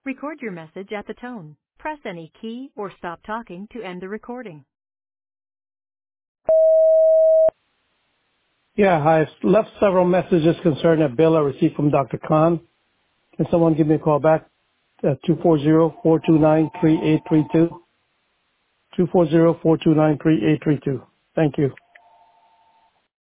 Record your message at the tone. Press any key or stop talking to end the recording. Yeah, I've left several messages concerning a bill I received from Dr. Khan. Can someone give me a call back at 240-429-3832? 240-429-3832. Thank you.